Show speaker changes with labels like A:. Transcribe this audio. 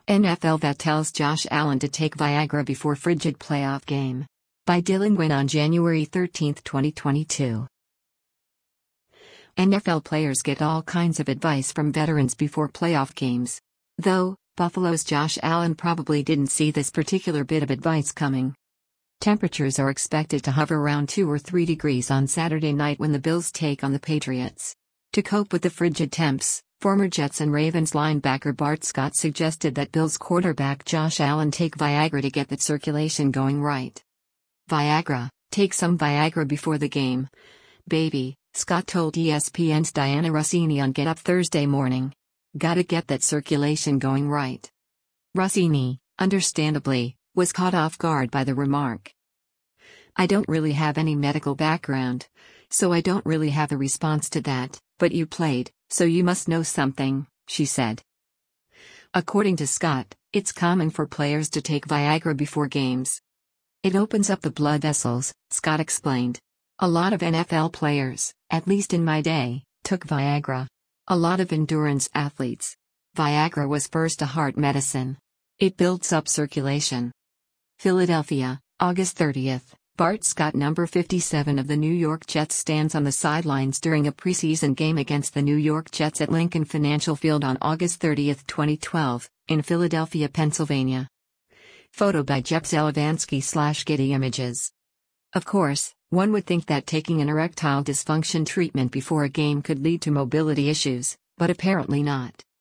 A: NFL vet tells Josh Allen to take Viagra before frigid playoff game. By Dylan Gwynn on January 13, 2022. NFL players get all kinds of advice from veterans before playoff games. Though, Buffalo's Josh Allen probably didn't see this particular bit of advice coming. Temperatures are expected to hover around 2 or 3 degrees on Saturday night when the Bills take on the Patriots. To cope with the frigid temps, former Jets and Ravens linebacker Bart Scott suggested that Bills quarterback Josh Allen take Viagra to get that circulation going right. Viagra, take some Viagra before the game. Baby, Scott told ESPN's Diana Rossini on Get Up Thursday morning. Gotta get that circulation going right. Rossini, understandably, was caught off guard by the remark. I don't really have any medical background, so I don't really have a response to that, but you played, so you must know something, she said. According to Scott, it's common for players to take Viagra before games. It opens up the blood vessels, Scott explained. A lot of NFL players, at least in my day, took Viagra. A lot of endurance athletes. Viagra was first a heart medicine. It builds up circulation. Philadelphia, August 30th. Bart Scott, number 57 of the New York Jets, stands on the sidelines during a preseason game against the New York Jets at Lincoln Financial Field on August 30, 2012, in Philadelphia, Pennsylvania. Photo by Jep Zelavansky/Getty Images. Of course, one would think that taking an erectile dysfunction treatment before a game could lead to mobility issues, but apparently not.